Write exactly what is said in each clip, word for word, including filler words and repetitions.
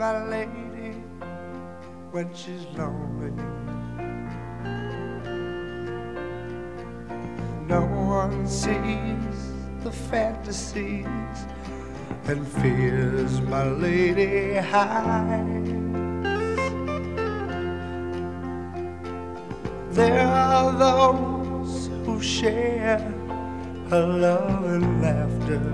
my lady when she's lonely. No one sees the fantasies and fears my lady hides. There are those who share her love and laughter,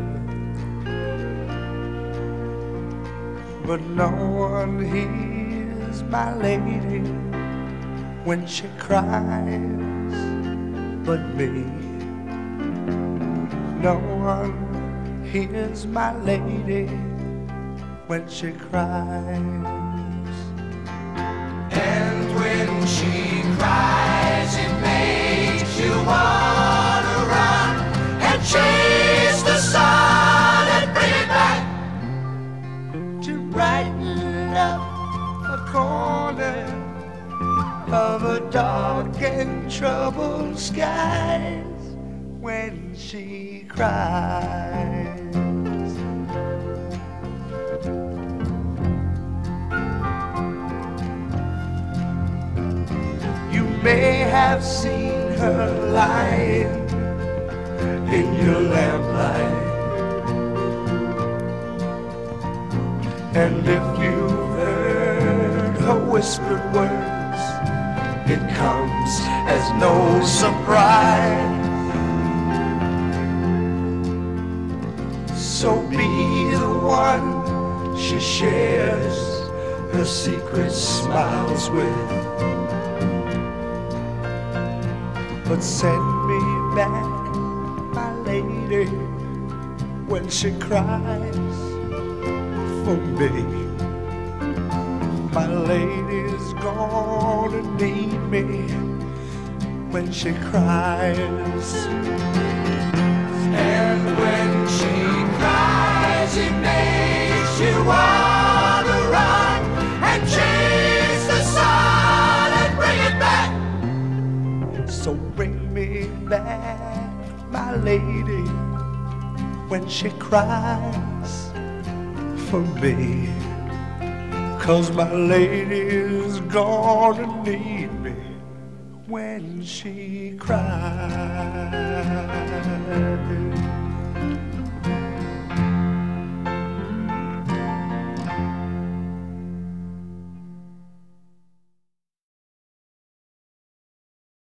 but no one hears my lady when she cries but me. No one hears my lady when she cries. And when she cries, it makes you wanna run and chase the sun and bring it back To brighten up a corner of a dark and troubled skies when she cries. You may have seen her lying in your lamplight, and if you've heard her whispered words, it comes as no surprise. So be the one she shares her secret smiles with, but send me back my lady when she cries for me. My lady's gonna need me when she cries. And when she cries, it makes you wanna run and chase the sun and bring it back. So bring me back my lady when she cries for me, 'cause my lady's gonna need me when she cries.